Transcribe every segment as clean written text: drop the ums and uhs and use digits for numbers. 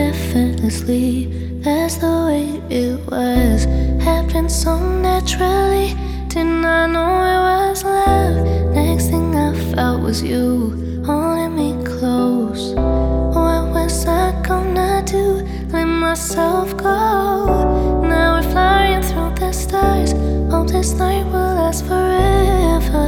effortlessly. That's the way it was. Happened so naturally. Did not know it was love. Next thing I felt was you holding me close. What was I gonna do? Let myself go. Now we're flying through the stars. Hope this night will last forever.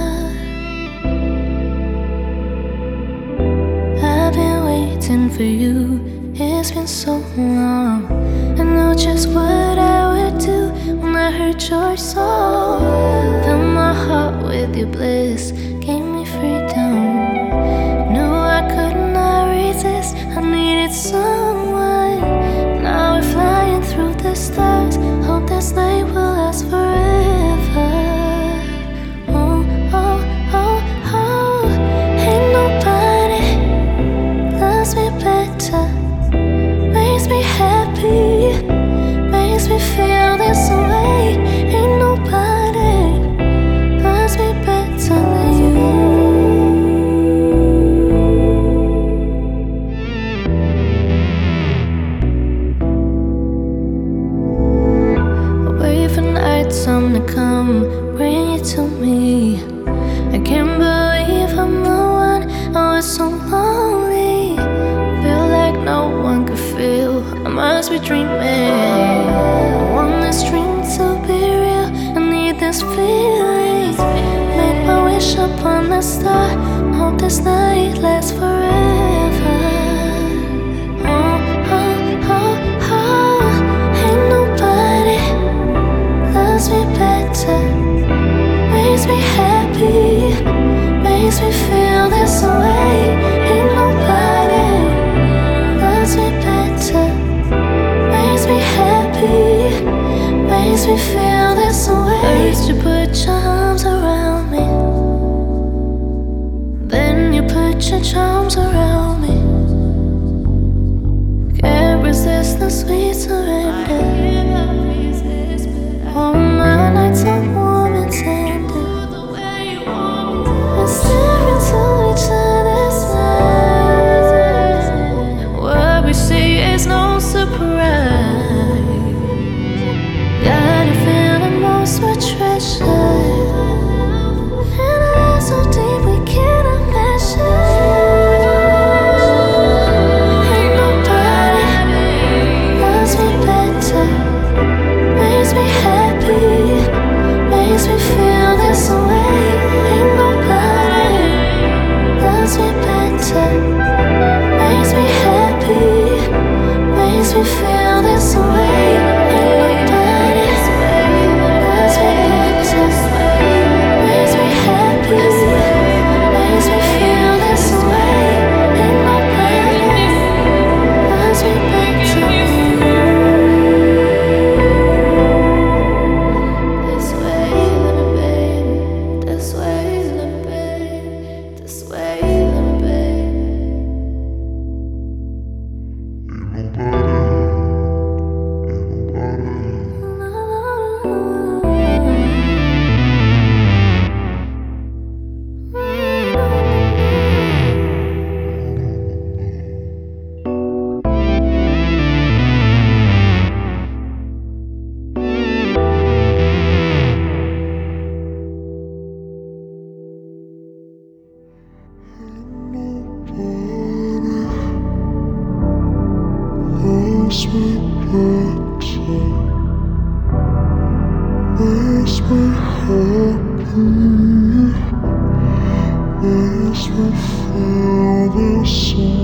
I've been waiting for you. It's been so long. I know just what I would do when I heard your song. Fill my heart with your bliss, gave me freedom. Knew I could not resist. I needed someone. Now we're flying through the stars. Hope this night will last forever. Oh, oh, oh, oh. Ain't nobody loves me better. Makes me happy, makes me feel this way. Ain't nobody loves me better than you. Wait for nighttime to come, bring it to me. I can't believe I'm the one. I was so lonely. Feel like no one could feel. I must be dreaming. I want this dream to be real. I need this feeling. Make my wish upon the star. Hope this night lasts forever. Oh, oh, oh, oh. Ain't nobody loves me better. Makes me happy, makes me feel this way. Ain't nobody loves me better. Makes me happy, makes me feel this way. First you put your arms around me, then you put your charms around me. Can't resist the sweet surrender. All my nights are warm and tender. We're staring into each other's eyes. What we see is no surprise. Got a feeling most were treasured, and a love so deep we cannot measure. Ain't nobody loves me better. Makes me happy, makes me feel this way. Ain't nobody loves me better. Makes me happy, makes me feel this way. Ain't nobody loves me better. Makes me happy, makes me feel this way. Ain't nobody loves me better than you. This way, little baby. This way, little baby. This way, little baby. Makes me better, makes me happy, makes me feel this way.